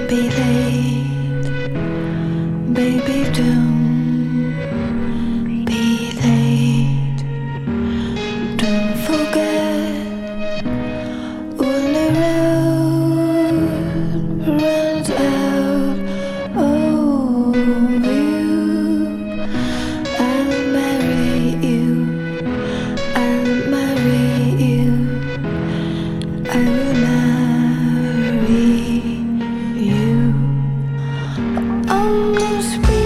be late, baby, don't be late. Don't forget when the road runs out of you, I'll marry you, I'll marry you, I will marry you. Almost be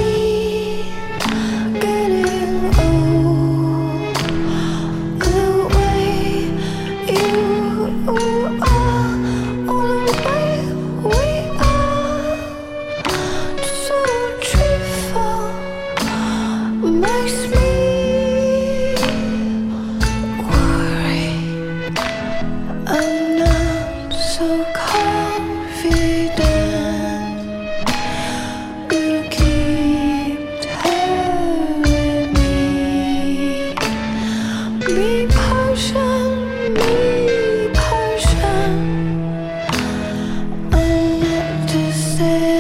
getting old, the way you are, all the way we are, so truthful, makes me worry. I'm not so confident. You keep telling me, be patient, be patient. I'm not to say